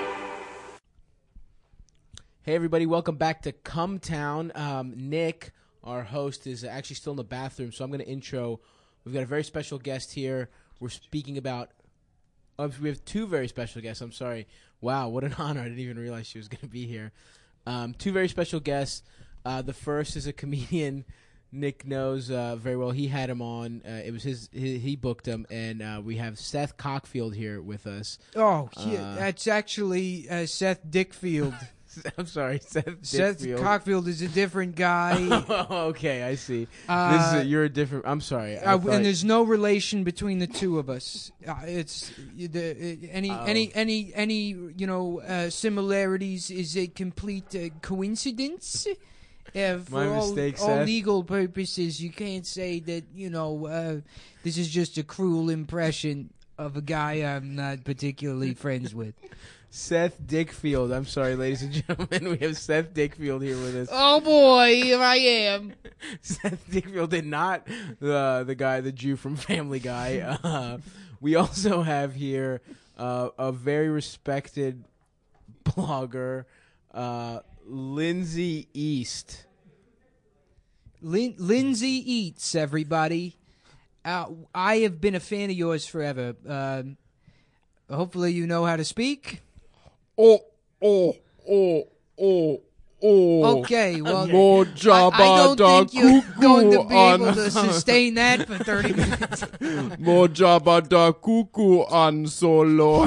Hey everybody, welcome back to Come Town. Nick, our host, is actually still in the bathroom, so I'm going to intro. We've got a very special guest here. We're speaking about... we have two very special guests, I'm sorry. Wow, what an honor. I didn't even realize she was going to be here. Two very special guests. The first is a comedian Nick knows very well. He had him on. It was he booked him, and we have Seth Cockfield here with us. Oh, that's actually Seth Dickfield. I'm sorry, Seth Dickfield. Cockfield is a different guy. Oh, okay, I see. You're a different. I'm sorry. And there's no relation between the two of us. It's any similarities is a complete coincidence. For My mistake, all Seth. legal purposes, you can't say that this is just a cruel impression of a guy I'm not particularly friends with. Seth Dickfield. I'm sorry, ladies and gentlemen. We have Seth Dickfield here with us. Oh boy, here I am. Seth Dickfield did not the guy, the Jew from Family Guy. We also have here a very respected blogger, Lindsay East. Lindsay Eats, everybody. I have been a fan of yours forever. Hopefully you know how to speak. Oh. Okay, well, More I don't think you're going to be able to sustain that for 30 minutes. More Jabba da Cuckoo on Solo.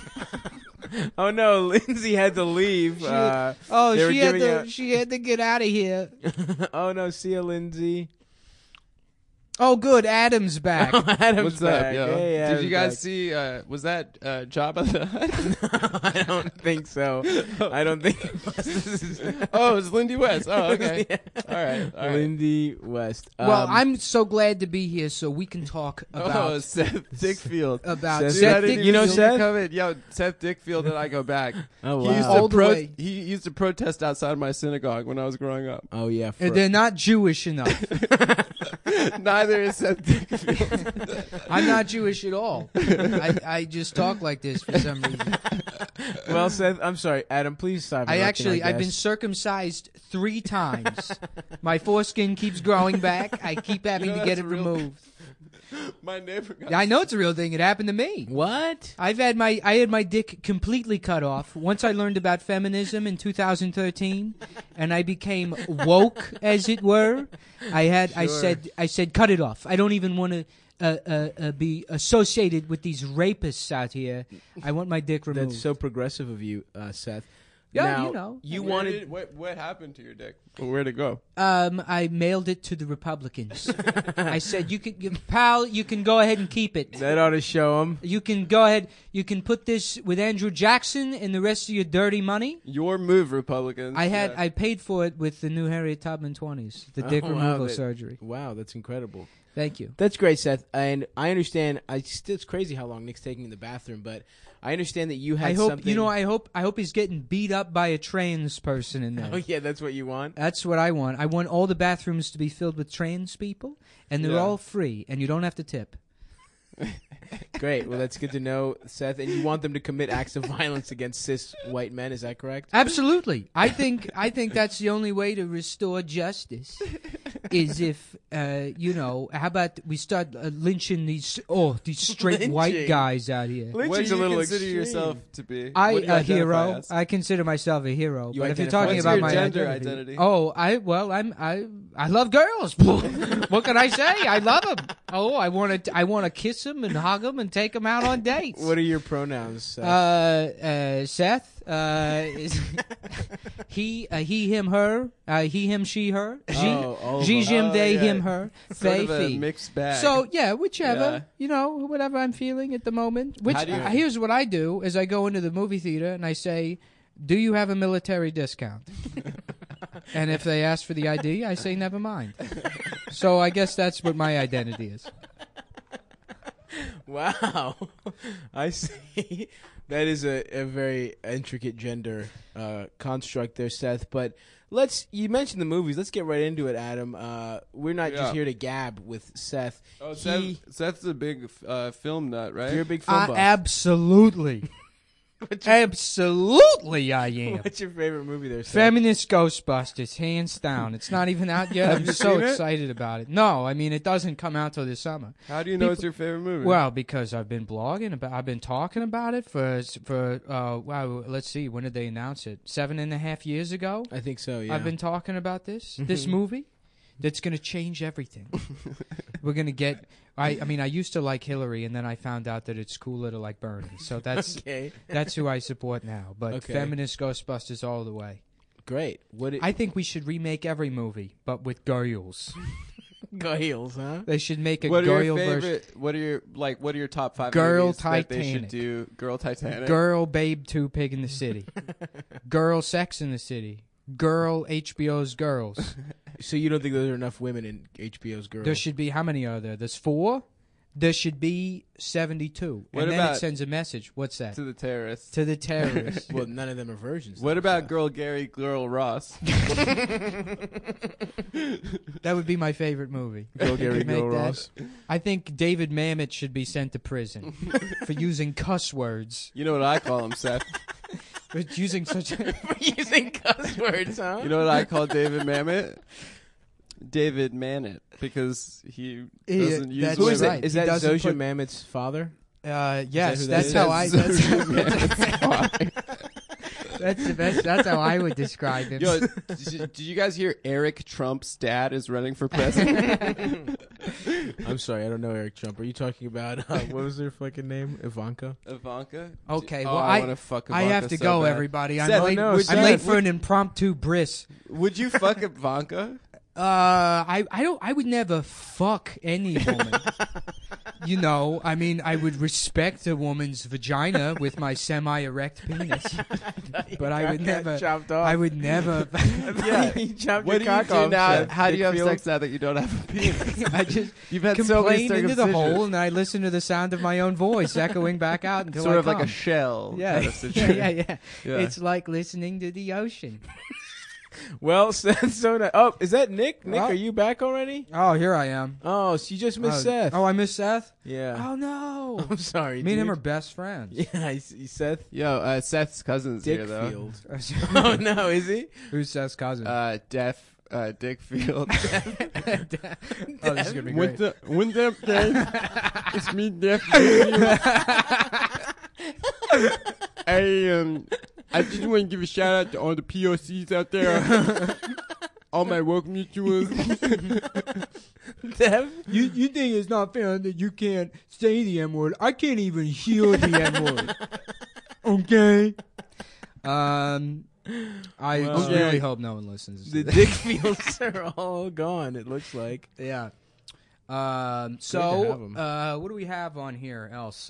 Oh no, Lindsay had to leave. She had to get out of here. Oh no, see ya, Lindsay. Oh, good, Adam's back. Adam's What's back. up, yo? Hey, Did Adam's you guys back. see? Was that Jabba the Hutt? I don't think so. I don't think it was. Oh, it's Lindy West. Oh, okay. All right. Lindy West. Well, I'm so glad to be here so we can talk about Seth Dickfield. Seth Seth Dickfield. You know Seth? Yo, Seth Dickfield and I go back. Oh He wow. used, All to the way. he used to protest outside my synagogue when I was growing up. Oh yeah. They're not Jewish enough. Neither is Seth Dickfield. I'm not Jewish at all. I just talk like this for some reason. Well, Seth, I'm sorry, Adam. Please stop. I've been guest. circumcised 3 times. My foreskin keeps growing back. I keep having You know to get that's it real. removed. My neighbor got Yeah, I know it's a real thing. It happened to me. What? I had my dick completely cut off once I learned about feminism in 2013, and I became woke, as it were. I said cut it off. I don't even want to be associated with these rapists out here. I want my dick removed. That's so progressive of you, Seth. Yeah, now, you know. You Where wanted. did- what happened to your dick? Where'd it go? I mailed it to the Republicans. I said, pal, you can go ahead and keep it. That ought to show him. You can go ahead. You can put this with Andrew Jackson and the rest of your dirty money. Your move, Republicans. I paid for it with the new Harriet Tubman 20s, the dick removal surgery. Wow, that's incredible. Thank you. That's great, Seth. And I understand. It's crazy how long Nick's taking in the bathroom, but I understand that you had I hope something. I hope he's getting beat up by a trans person in there. Oh yeah, that's what you want. That's what I want. I want all the bathrooms to be filled with trans people, and they're all free, and you don't have to tip. Great. Well, that's good to know, Seth. And you want them to commit acts of violence against cis white men? Is that correct? Absolutely. I think that's the only way to restore justice. Is if how about we start lynching these straight white Lynching? guys out here? What do Lynching's a you little consider extreme. yourself to be? A What do you identify hero. as? I consider myself a hero. You But if you're identify talking as about your my gender identity? I love girls. What can I say? I love them. Oh, I want to kiss them and hug them and take them out on dates. What are your pronouns, Seth? Seth is he, him, her. He, him, she, her. all of She, them. him, they, yeah. him, her. Sort They, of a fee. mixed bag. So yeah, whichever Yeah. whatever I'm feeling at the moment. Which How do you- here's what I do: is I go into the movie theater and I say, "Do you have a military discount?" And if they ask for the ID, I say, "Never mind." So I guess that's what my identity is. Wow, I see. That is a very intricate gender construct there, Seth. But you mentioned the movies. Let's get right into it, Adam. We're not just Yeah. here to gab with Seth. Oh, Seth's a big film nut, right? You're a big film buff. Absolutely. Absolutely, I am. What's your favorite movie there, Seth? Feminist Ghostbusters, hands down. It's not even out yet. I'm you so seen it? excited about it. No, I mean it doesn't come out till this summer. How do you know it's your favorite movie? Well, because I've been blogging about, I've been talking about it for wow. Let's see, when did they announce it? 7.5 years ago. I think so, yeah. I've been talking about this movie that's going to change everything. We're going to get. I mean, I used to like Hillary, and then I found out that it's cooler to like Bernie. So that's Okay. that's who I support now. But Okay. feminist Ghostbusters all the way. Great. I think we should remake every movie, but with girls. Girls, huh? They should make a what are girl your version. favorite? What are your top 5 Girl movies that they should Titanic. do? Girl Titanic. Girl Babe 2 Pig in the City. Girl Sex in the City. Girl HBO's Girls. So you don't think there are enough women in HBO's Girls? There should be, how many are there? There's 4? There should be 72. What and then about- it sends a message. What's that? to the terrorists. To the terrorists. Well, none of them are virgins. What though, about so. Girl Gary, Girl Ross? That would be my favorite movie. Girl Gary, Make Girl that. Ross? I think David Mamet should be sent to prison for using cuss words. You know what I call him, Seth? For using such a... Using cuss words, huh? You know what I call David Mamet? David Manet, because he doesn't use that's Who is women. right. it? Is He that doesn't Zosia put- Mamet's father? Yes, that that's is? how I. That's the best. That's how I would describe him. Yo, did you guys hear Eric Trump's dad is running for president? I'm sorry, I don't know Eric Trump. Are you talking about what was their fucking name? Ivanka? Ivanka? Okay, Oh, well I want to fuck I Ivanka have to so go, bad. everybody. I'm Seth, late. no, I'm Seth, late for an impromptu bris. Would you fuck Ivanka? I don't. I would never fuck any woman. You know, I mean, I would respect a woman's vagina with my semi-erect penis, but I would never. Chopped off. I would never. Yeah. You chopped What do your you cock do off, now? Seth. How do you have Dickfield? sex now that you don't have a penis? I just You've had so many complain into the circumcisions. hole, and I listen to the sound of my own voice echoing back out until Sort I of like come. a shell. Yeah, kind of situation. yeah. Yeah. It's like listening to the ocean. Well, Seth, so nice. Oh, is that Nick? Nick, Oh. are you back already? Oh, here I am. Oh, so you just missed Seth. Oh, I missed Seth. Yeah. Oh no. I'm sorry. Me and him dude. are best friends. Yeah, Seth Yo, Seth's cousin's here though. Dickfield. Oh no, is he? Who's Seth's cousin? Dickfield. Oh, this is gonna be great. What's up, gang? It's me, Dick. I just want to give a shout out to all the POCs out there. All my woke mutuals. You think it's not fair that you can't say the N word? I can't even hear the N word. Okay. I Well, really hope no one listens. The To this. Dickfields are all gone. It looks like. Yeah. to have So 'em. what do we have on here else?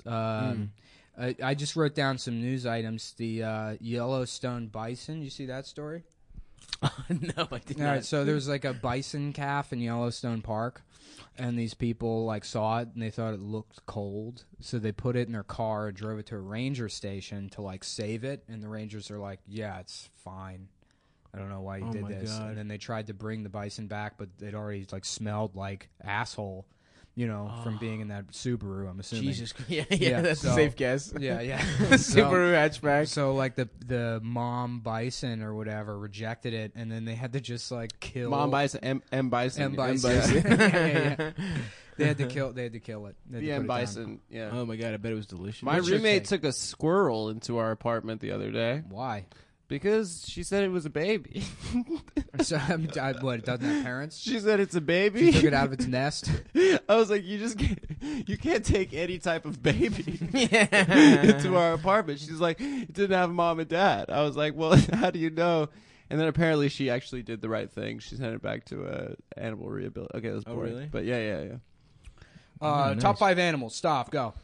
I just wrote down some news items. The Yellowstone bison. You see that story? No, I did All not. right, so there's like a bison calf in Yellowstone Park, and these people like saw it and they thought it looked cold, so they put it in their car and drove it to a ranger station to like save it. And the rangers are like, "Yeah, it's fine. I don't know why you Oh did my this." God. And then they tried to bring the bison back, but it already like smelled like asshole, you know, from being in that Subaru. I'm assuming. Jesus. Yeah, Yeah, that's so- a safe guess. Yeah, yeah. Subaru hatchback. So like the mom bison or whatever rejected it, and then they had to just like kill Mom Bison, M Bison. M bison. Yeah. They had to kill it. They had to The put M it down. Bison. Yeah. Oh my god, I bet it was delicious. My What's your roommate take? took a squirrel into our apartment the other day Why? because she said it was a baby. So, what? It doesn't have parents? She said it's a She baby. took it out of its nest. I was like, you can't take any type of baby into our apartment. She's like, it didn't have a mom and dad. I was like, well, how do you know? And then apparently she actually did the right thing. She sent it back to animal rehabilitation. Okay, that was Oh, boring. really? But yeah. Nice. Top 5 animals. Stop. Go.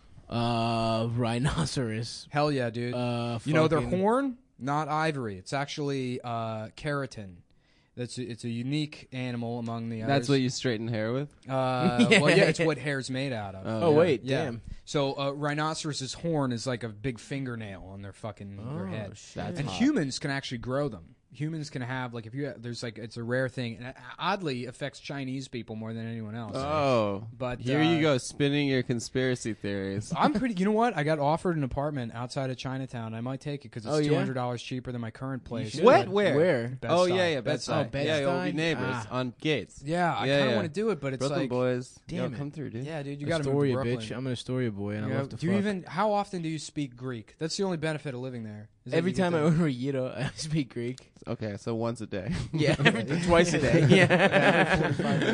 Rhinoceros. Hell yeah, dude. You know their fucking- horn? Not ivory. It's actually keratin. It's a unique animal among the others. That's what you straighten hair with? Well, yeah, it's what hair's made out of. Oh, wait, Yeah. damn. So rhinoceros's horn is like a big fingernail on their fucking their head. That's And hot. humans can actually grow them. Humans can have like if you there's like it's a rare thing, and it oddly affects Chinese people more than anyone else. Oh. But Here you go, spinning your conspiracy theories. I'm pretty. You know what? I got offered an apartment outside of Chinatown. I might take it because it's Oh, yeah? $200 cheaper than my current place. should. What? But- Where? Bed-Stuy. Oh, yeah, Bed-Stuy. Bed-Stuy. Yeah, we'll be Bed-Stuy? neighbors Ah. on Gates. Yeah, I kind of want to do it, but it's Brooklyn like, boys. Damn Yo, it. come through, dude. yeah, dude, you got to move to Astoria, Brooklyn. bitch. I'm an Astoria boy, and You I know, love to do you fuck. even? How often do you speak Greek? That's the only benefit of living there. is that Every you get time I to- order a gyro, I speak Greek. Okay, so once a day. Yeah, twice a day. Yeah.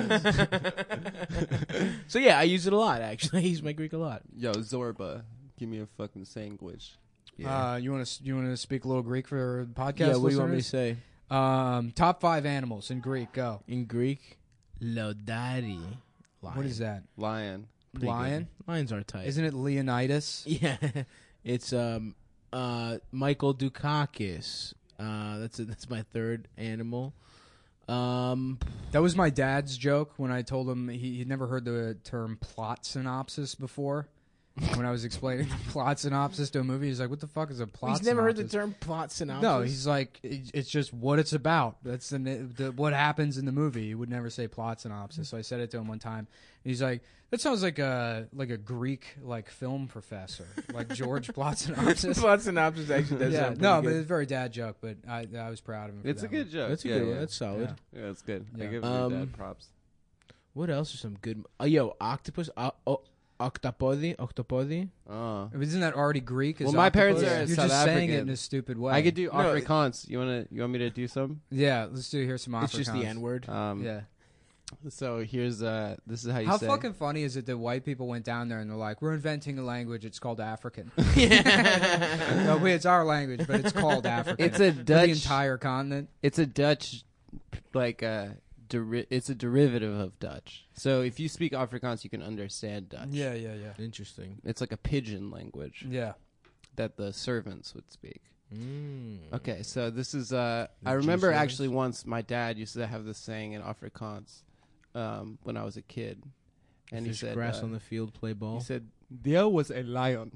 So yeah, I use it a lot. Actually, I use my Greek a lot. Yo, Zorba, give me a fucking sandwich. You want to speak a little Greek for the podcast? Yeah, what do you want me to listeners? say? Top 5 animals in Greek. Go. In Greek, Lodari. Lion. What is that? Lion. Pretty Lion? good. Lions are tight. Isn't it Leonidas? Yeah, it's Michael Dukakis. That's my third animal. That was my dad's joke when I told him he'd never heard the term plot synopsis before. When I was explaining the plot synopsis to a movie, he's like, "What the fuck is a plot?" He's never heard the synopsis?" term plot synopsis. No, he's like, it's just what it's about. That's the what happens in the movie. He would never say plot synopsis. So I said it to him one time. And he's like, that sounds like a Greek like film professor, like George plot synopsis. plot synopsis actually does Yeah, sound no, pretty but good. it's a very dad joke. But I was proud of him. For It's a that good one. joke. That's a yeah, good yeah. one. That's solid. Yeah. Yeah, it's good. Yeah. I give your dad props. What else are some good? Yo, octopus. Octopodi. Oh. Isn't that already Greek? Well, my parents are You're South just saying it African. in a stupid way. I could do Afrikaans. You want me to do some? Yeah, let's do here some Afrikaans. It's just the N-word. Yeah. So here's this is how you How say. fucking funny is it that white people went down there and they're like, we're inventing a language, it's called African. No, wait, it's our language, but it's called African. It's a For Dutch the entire continent. It's a Dutch, like it's a derivative of Dutch. So if you speak Afrikaans, you can understand Dutch. Yeah. Interesting. It's like a pidgin language. Yeah. That the servants would speak. Mm. Okay, so this is I remember actually once my dad used to have this saying in Afrikaans when I was a kid, and he said, "Grass on the field, play ball." He said, "There was a lion."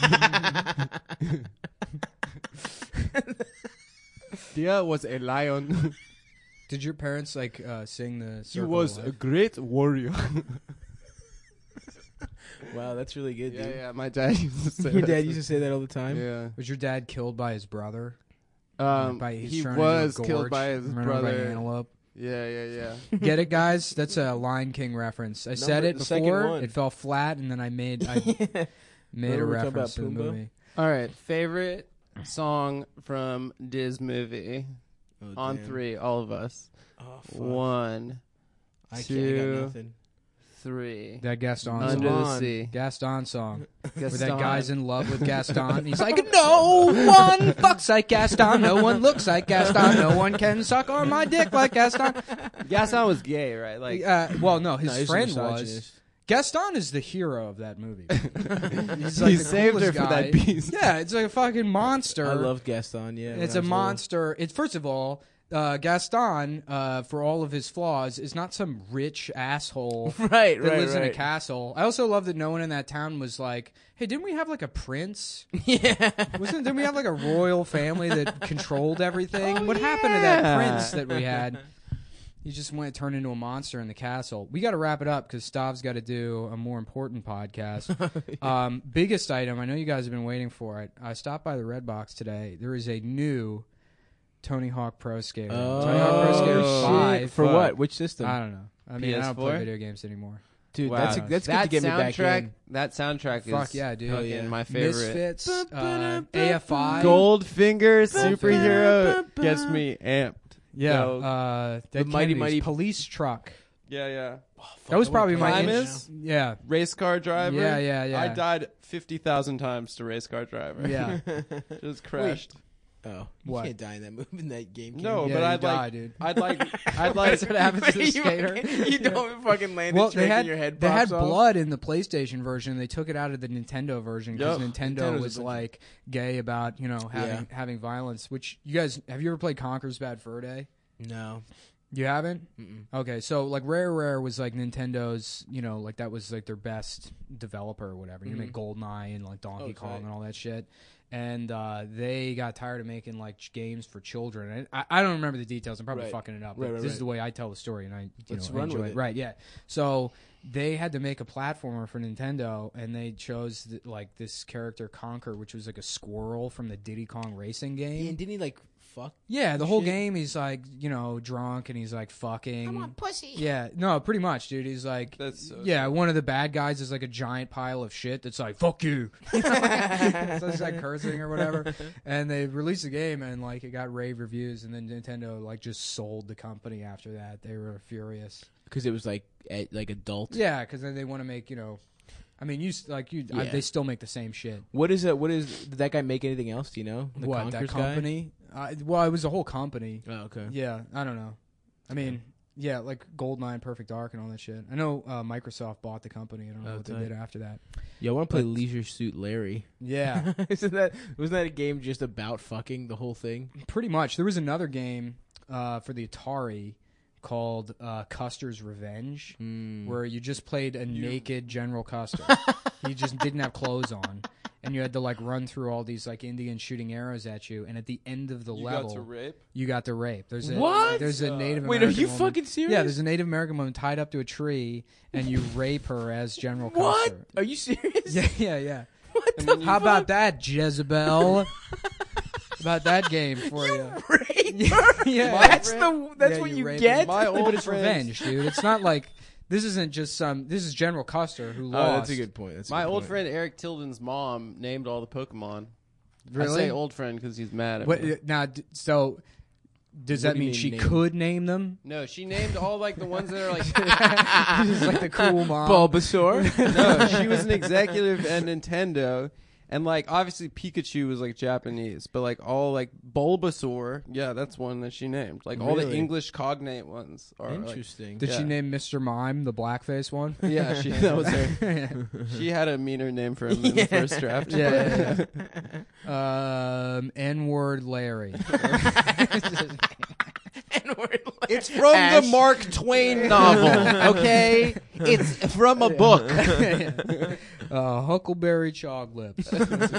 There was a lion. Did your parents sing the? He was a great warrior. Wow, that's really good, dude. Yeah, my dad used to say Your that. dad used to say that all the time? Yeah. Was your dad killed by his brother? He was killed by his brother. By an antelope. Yeah. Get it, guys? That's a Lion King reference. I said it before. It fell flat, and then I made a reference to the movie. All right, favorite song from this movie. On damn. 3, all of us. Oh, fuck. 1, I 2, got nothing. 3. That Gaston Under song. the Sea. Gaston song. Gaston. Where that guy's in love with Gaston. He's like, no one fucks like Gaston. No one looks like Gaston. No one can suck on my dick like Gaston. Gaston was gay, right? Like, well, no, his he's a friend was. misogynist. Gaston is the hero of that movie. He's he like the saved her coolest for guy. that beast. Yeah, it's like a fucking monster. I loved Gaston, yeah. It's a monster. It's first of all, Gaston, for all of his flaws, is not some rich asshole right, that lives in a castle. I also love that no one in that town was like, hey, didn't we have like a prince? Yeah. Didn't we have like a royal family that controlled everything? What happened to that prince that we had? He just turned into a monster in the castle. We got to wrap it up because Stav's got to do a more important podcast. Biggest item, I know you guys have been waiting for it. I stopped by the Red Box today. There is a new Tony Hawk Pro Skater. Tony Hawk Pro Skater 5. For what? Which system? I don't know. I mean, I don't play video games anymore. Dude, wow. that's good to get me back in. That soundtrack is fuck yeah, dude. my favorite. Misfits, AFI. Goldfinger superhero gets me amped. Yeah, the mighty police truck. Yeah. That was probably my Primus. Yeah, Race car driver. Yeah. I died 50,000 times to race car driver. Yeah, just crashed. Oh, what? You can't die in that movie, in that game. No, yeah, but I'd die, like, dude. I'd like. That's what happens to the skater. You don't fucking land well, a trick and your head they pops had off. blood in the PlayStation version. They took it out of the Nintendo version because Yep. Nintendo Nintendo's was a bunch like gay about having violence. Which you guys have you ever played Conker's Bad Fur Day? No. You haven't? Mm-mm. Okay, so like Rare was like Nintendo's, like that was like their best developer or whatever. You make GoldenEye and like Donkey Kong and all that shit. And they got tired of making like games for children. I don't remember the details. I'm probably fucking it up. But this is the way I tell the story, and I run enjoy with it. Right? Yeah. So they had to make a platformer for Nintendo, and they chose like this character Conker, which was like a squirrel from the Diddy Kong racing game. Yeah, and didn't he like fuck? Yeah, the whole shit? game he's like, drunk and he's like fucking. I want pussy. Yeah, no, pretty much, dude. He's like, That's so one of the bad guys is like a giant pile of shit that's like, fuck you. So it's like cursing or whatever. And they released the game and like it got rave reviews, and then Nintendo like just sold the company after that. They were furious. Because it was like adult. Yeah, because then they want to make, I mean, they still make the same shit. What is did that guy make anything else? Do you know? The What, that Conkers guy? company? Well, it was a whole company. Oh, okay. Yeah, I don't know. I mean, yeah, like GoldenEye and Perfect Dark and all that shit. I know Microsoft bought the company. I don't know what they did after that. Yeah, I want to play Leisure Suit Larry. Yeah. Wasn't that a game just about fucking the whole thing? Pretty much. There was another game for the Atari called Custer's Revenge, where you just played a naked General Custer. He just didn't have clothes on. And you had to like run through all these like Indians shooting arrows at you, and at the end of the level, you got to rape. There's a Native American Wait, are you woman. fucking serious? Yeah, there's a Native American woman tied up to a tree, and you rape her as General What? Custer. Are you serious? Yeah. What the How about that, Jezebel? About that game for you. Rape? Yeah, That's what you rape get? her. But it's revenge, dude. It's not like This isn't just this is General Custer who lost. Oh, that's a good point. My old friend Eric Tilden's mom named all the Pokemon. Really? I say old friend because he's mad at me. Now, so does that mean she could name them? No, she named all like the ones that are like She's like the cool mom. Bulbasaur. No, she was an executive at Nintendo, and like obviously Pikachu was like Japanese, but like all like Bulbasaur, yeah, that's one that she named. Like all the Really? English cognate ones are Interesting. Did she name Mr. Mime the blackface one? Yeah, that was her. She had a meaner name for him in the first draft. Yeah. N-word Larry. It's from the Mark Twain novel, okay? It's from a book. Huckleberry Chog Lips.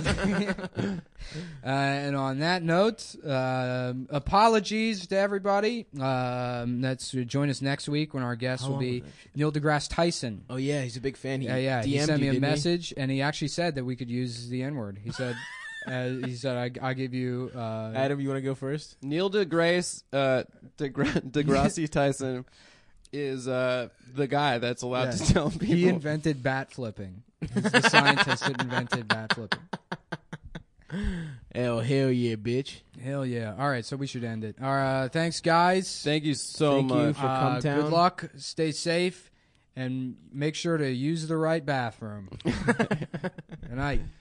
And on that note, apologies to everybody. Let's join us next week when our guest will be Neil deGrasse Tyson. Oh yeah, he's a big fan. He DM'd sent me you, a didn't he? message, and he actually said that we could use the N-word. He said, I give you. Adam, you want to go first? Neil deGrasse Tyson is the guy that's allowed to tell people. He invented bat flipping. He's the scientist that invented bat flipping. Hell yeah, bitch. Hell yeah. All right, so we should end it. All right, thanks, guys. Thank you so Thank much. you for Come Town. Good luck. Stay safe. And make sure to use the right bathroom. Good night.